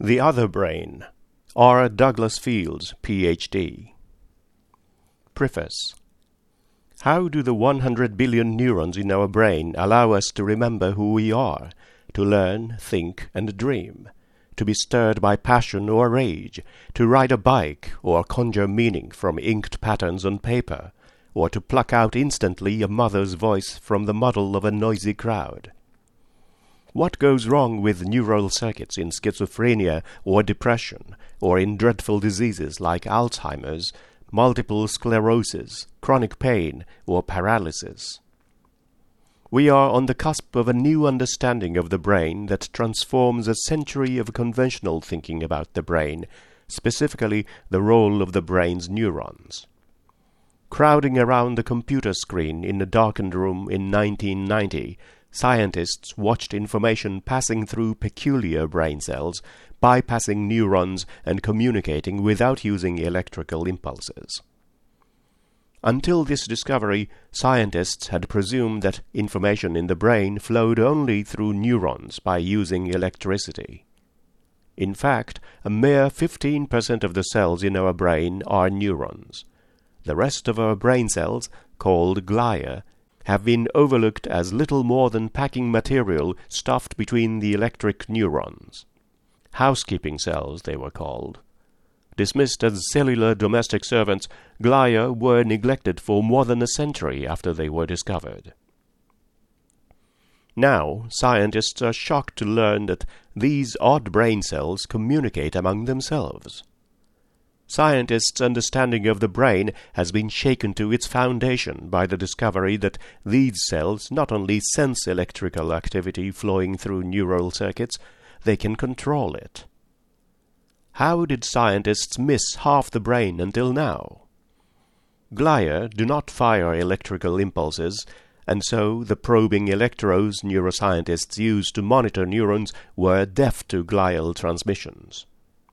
The Other Brain, R. Douglas Fields, Ph.D. Preface. How do the 100 billion neurons in our brain allow us to remember who we are, to learn, think, and dream, to be stirred by passion or rage, to ride a bike or conjure meaning from inked patterns on paper, or to pluck out instantly a mother's voice from the muddle of a noisy crowd? What goes wrong with neural circuits in schizophrenia or depression, or in dreadful diseases like Alzheimer's, multiple sclerosis, chronic pain, or paralysis? We are on the cusp of a new understanding of the brain that transforms a century of conventional thinking about the brain, specifically the role of the brain's neurons. Crowding around the computer screen in a darkened room in 1990, scientists watched information passing through peculiar brain cells, bypassing neurons and communicating without using electrical impulses. Until this discovery, scientists had presumed that information in the brain flowed only through neurons by using electricity. In fact, a mere 15% of the cells in our brain are neurons. The rest of our brain cells, called glia, have been overlooked as little more than packing material stuffed between the electric neurons. Housekeeping cells, they were called. Dismissed as cellular domestic servants, glia were neglected for more than a century after they were discovered. Now, scientists are shocked to learn that these odd brain cells communicate among themselves. Scientists' understanding of the brain has been shaken to its foundation by the discovery that these cells not only sense electrical activity flowing through neural circuits, they can control it. How did scientists miss half the brain until now? Glia do not fire electrical impulses, and so the probing electrodes neuroscientists use to monitor neurons were deaf to glial transmissions.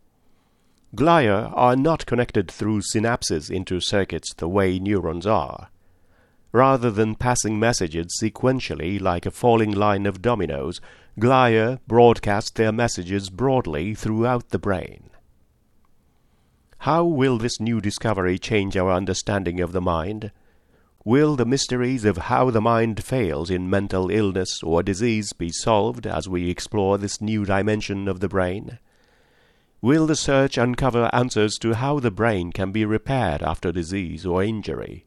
Glia are not connected through synapses into circuits the way neurons are. Rather than passing messages sequentially like a falling line of dominoes, glia broadcast their messages broadly throughout the brain. How will this new discovery change our understanding of the mind? Will the mysteries of how the mind fails in mental illness or disease be solved as we explore this new dimension of the brain? Will the search uncover answers to how the brain can be repaired after disease or injury?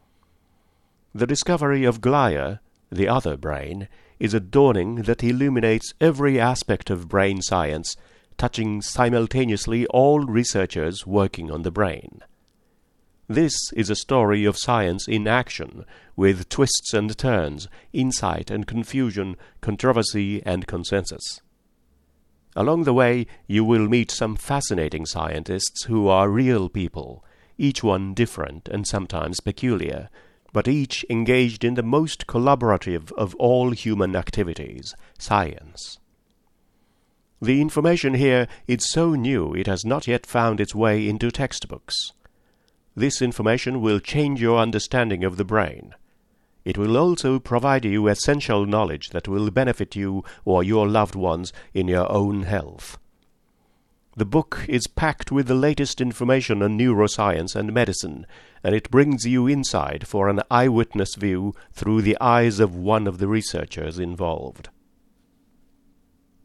The discovery of glia, the other brain, is a dawning that illuminates every aspect of brain science, touching simultaneously all researchers working on the brain. This is a story of science in action, with twists and turns, insight and confusion, controversy and consensus. Along the way, you will meet some fascinating scientists who are real people, each one different and sometimes peculiar, but each engaged in the most collaborative of all human activities, science. The information here is so new it has not yet found its way into textbooks. This information will change your understanding of the brain. It will also provide you essential knowledge that will benefit you or your loved ones in your own health. The book is packed with the latest information on neuroscience and medicine, and it brings you inside for an eyewitness view through the eyes of one of the researchers involved.